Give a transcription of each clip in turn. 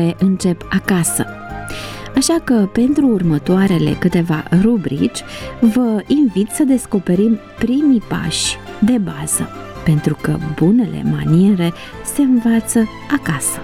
care încep acasă. Așa că pentru următoarele câteva rubrici vă invit să descoperim primii pași de bază, pentru că bunele maniere se învață acasă.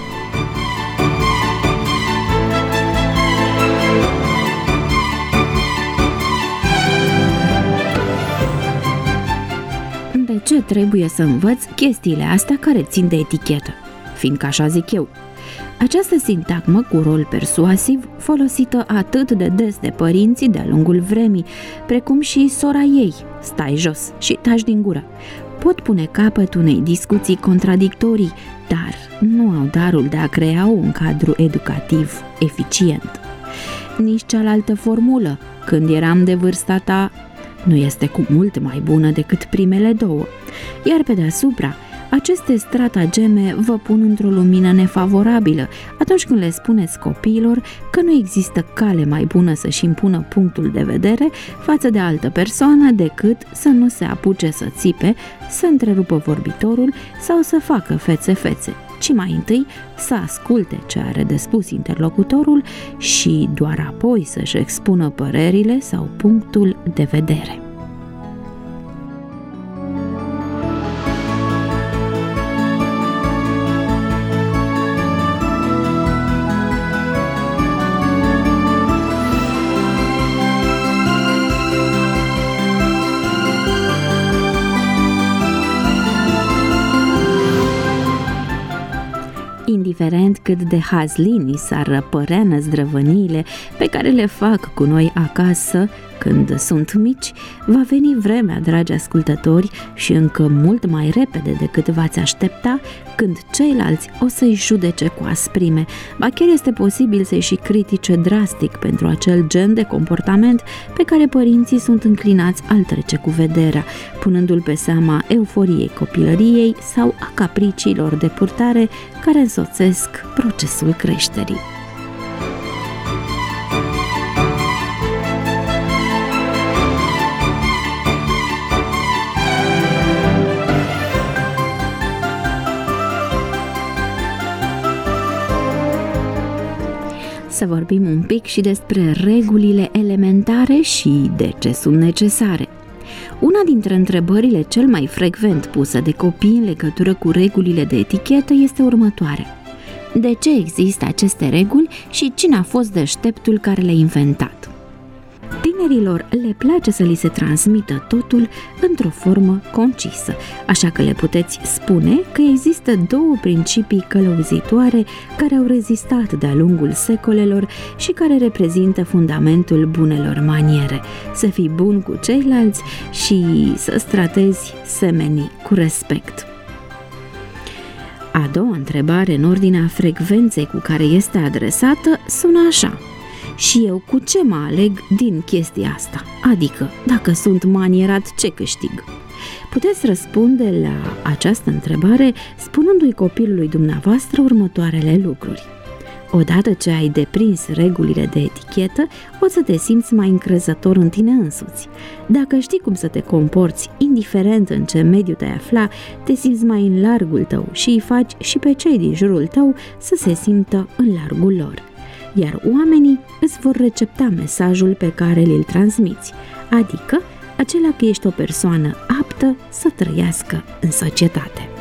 De ce trebuie să învăț chestiile astea care țin de etichetă? Fiindcă așa zic eu. Această sintagmă cu rol persuasiv, folosită atât de des de părinții de-a lungul vremii, precum și sora ei, stai jos și taci din gură, pot pune capăt unei discuții contradictorii, dar nu au darul de a crea un cadru educativ eficient. Nici cealaltă formulă, când eram de vârsta ta, nu este cu mult mai bună decât primele două, iar pe deasupra, aceste stratageme vă pun într-o lumină nefavorabilă atunci când le spuneți copiilor că nu există cale mai bună să-și impună punctul de vedere față de altă persoană decât să nu se apuce să țipe, să întrerupă vorbitorul sau să facă fețe-fețe, ci mai întâi să asculte ce are de spus interlocutorul și doar apoi să-și expună părerile sau punctul de vedere. Indiferent cât de hazlini s-ar părea năzdrăvăniile pe care le fac cu noi acasă când sunt mici, va veni vremea, dragi ascultători, și încă mult mai repede decât v-ați aștepta, când ceilalți o să-i judece cu asprime. Ba chiar este posibil să-i și critique drastic pentru acel gen de comportament pe care părinții sunt înclinați a-l trece cu vederea, punându-l pe seama euforiei copilăriei sau a capriciilor de purtare care însoțesc procesul creșterii. Să vorbim un pic și despre regulile elementare și de ce sunt necesare. Una dintre întrebările cel mai frecvent pusă de copii în legătură cu regulile de etichetă este următoarea. De ce există aceste reguli și cine a fost deșteptul care le-a inventat? Tinerilor le place să li se transmită totul într-o formă concisă, așa că le puteți spune că există două principii călăuzitoare care au rezistat de-a lungul secolelor și care reprezintă fundamentul bunelor maniere: să fii bun cu ceilalți și să-ți tratezi semenii cu respect. A doua întrebare, în ordinea frecvenței cu care este adresată, sună așa: și eu cu ce mă aleg din chestia asta? Adică, dacă sunt manierat, ce câștig? Puteți răspunde la această întrebare spunându-i copilului dumneavoastră următoarele lucruri. Odată ce ai deprins regulile de etichetă, o să te simți mai încrezător în tine însuți. Dacă știi cum să te comporți, indiferent în ce mediu te-ai afla, te simți mai în largul tău și îi faci și pe cei din jurul tău să se simtă în largul lor. Iar oamenii îți vor recepta mesajul pe care îl transmiți, adică acela că ești o persoană aptă să trăiască în societate.